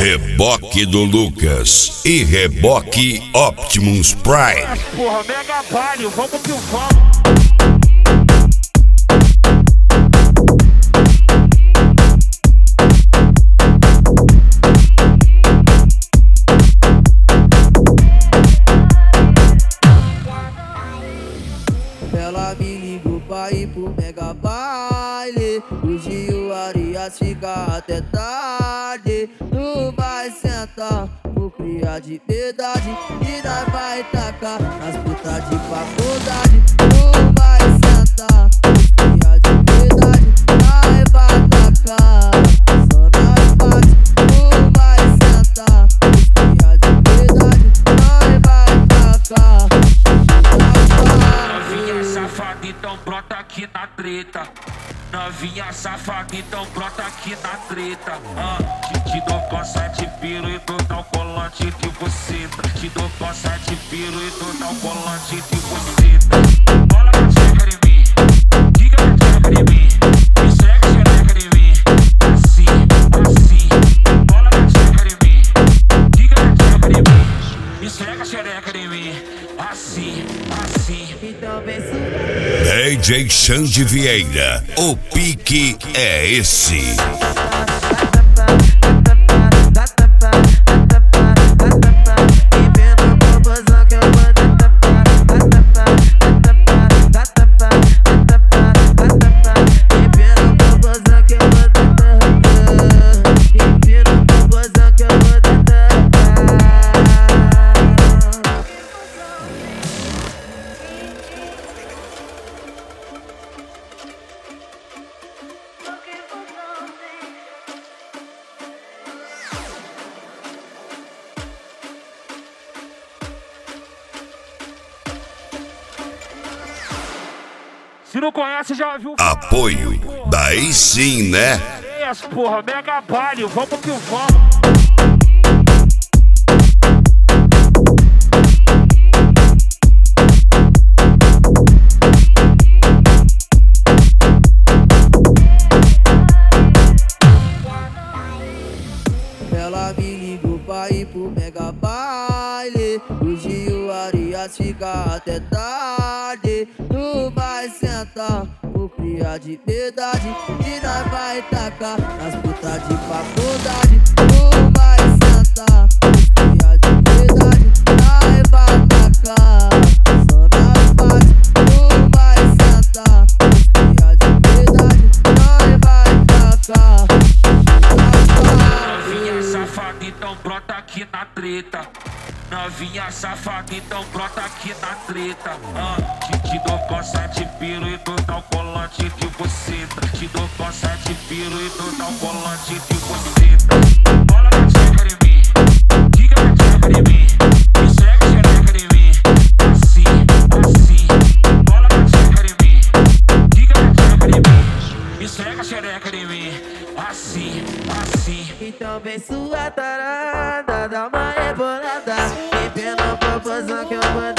reboque do Lucas e reboque Optimus Prime. Porra, mega vale, vamos que vamos. Ela me ligou pra ir pro mega baile. Hoje o Arias fica até tarde. Tu vai sentar, vou criar de verdade. E nós vai tacar nas putas de faculdade. Tu vai sentar, vou criar de verdade. Nós vai tacar só nas partes. Tu vai sentar, vou criar de verdade. Nós vai tacar. Novinha safada, então brota aqui na treta. Novinha safada, então brota aqui na treta. Te dou com 7 piro e tu dá um colante de você. Te dou com 7 piro e tu dá um colante de você. Bola na tcheca de mim, diga na tcheca de mim. Me segue xereca de mim, assim, assim. Bola na tcheca de mim, diga na tcheca de mim. Me segue xereca de mim, assim, assim. Então vem DJ Xande Vieira, o pique é esse. Se não conhece, já viu. Apoio, daí sim, né? Yes, porra, mega vale, vamos que vamos. Ela me ligou pra ir pro mega baile. Hoje o Arias fica até tarde. Tu vai sentar, vou criar de verdade. E nós vai tacar nas putas de faculdade. Tu vai sentar, vou criar de verdade. Nós vai tacar só nas partes. Tu vai sentar, vou criar de verdade. Nós vai tacar. Novinha safada, então brota aqui na treta. Novinha safada, então brota aqui na treta. Te dou com 7 piro e tu dá um colante de você. Te dou com 7 piro e tu dá um colante de você. Bola na tcheca de mim, diga na tcheca de mim. Me segue xereca de mim, assim, assim. Bola na tcheca de mim, diga na tcheca de mim. Me segue xereca de mim, assim, assim. Então vem sua tarada, dá uma rebolada. Vem pela proporção que eu vou